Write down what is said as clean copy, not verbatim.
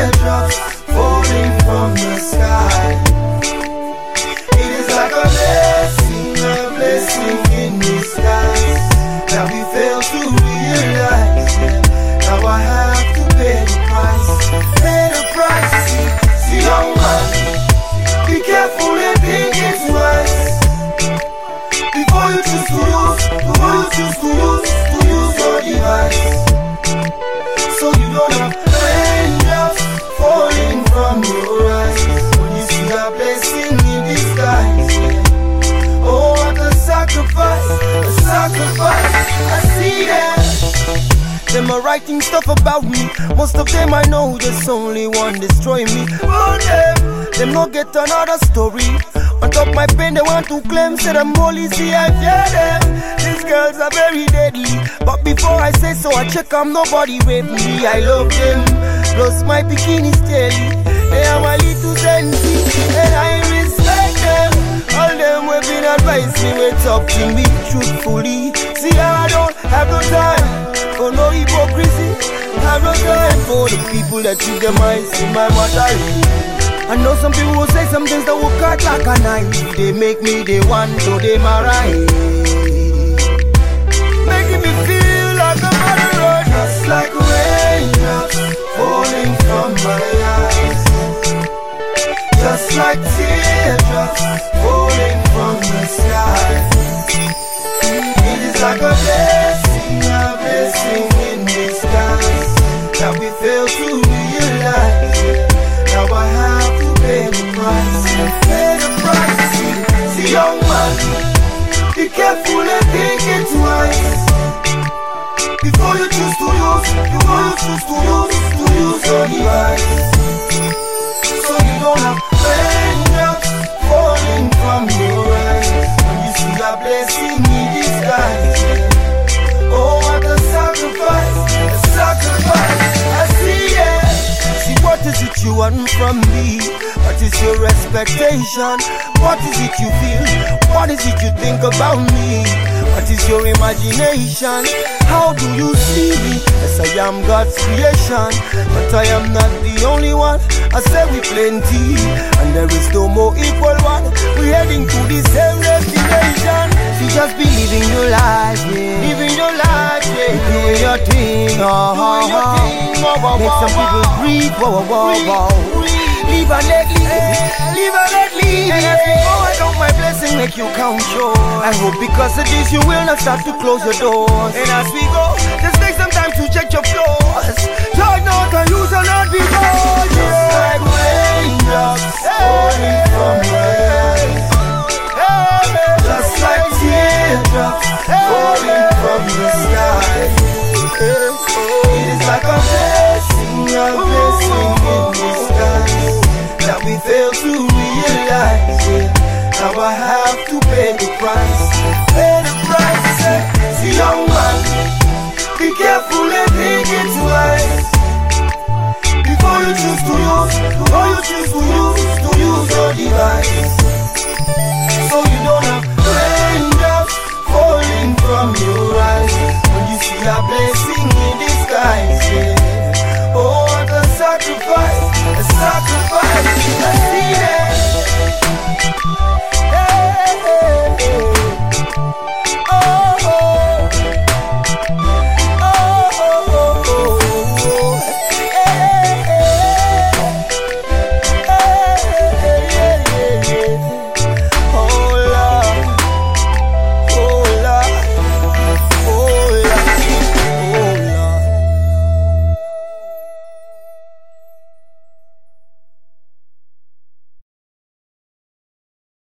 teardrops falling from the sky. It is like a blessing in disguise that we fail to realize. Now I have to pay the price. See, young man, be careful and think it twice before you choose to use your device. So you don't have raindrops falling from your eyes when you see a blessing in disguise. Oh, what a sacrifice, I see them. Them are writing stuff about me. Most of them I know, just only one destroy me. Oh, them not get another story. On top my pain, they want to claim, say them holy, see I fear them. These girls are very deadly, but before I say so, I check them, nobody rape me. I love them, plus my bikini steady. They are my little sensei, and I respect them. All them will been advice me, will talk to me truthfully. See I don't have no time for no hypocrisy. Have no time for the people that treat them eyes in my mother. I know some people will say some things that will cut like a knife. They make me the one, so they my right. Making me feel like a murderer. Just like raindrops falling from my eyes. Just like teardrops falling from the sky. It is like a blessing in disguise that we fail to realize. Now I have to pay the price. See, young man, be careful and think it twice before you choose to use your device. So you don't have raindrops falling from your eyes when you see a blessing in disguise. Oh, what a sacrifice, I see it. See, what is it you want from me? What is your expectation? What is it you feel? What is it you think about me? What is your imagination? How do you see me? Yes, I am God's creation, but I am not the only one. I say we plenty, and there is no more equal one. We're heading to the same destination. You just be living your life, yeah. Living your life, yeah. Doing your thing, Make some people breathe, Live and let live. And as we go, I count my blessing, make you count yours. I hope because of this you will not start to close your doors. And as we go, just take some time to check your flaws. Lord, not can use a lot because just like raindrops falling from my eyes. Just like teardrops falling from the sky. It is like a blessing in disguise that we fail to realize. Now I have to pay the price. See, young man, be careful and think it twice before you choose to use your device.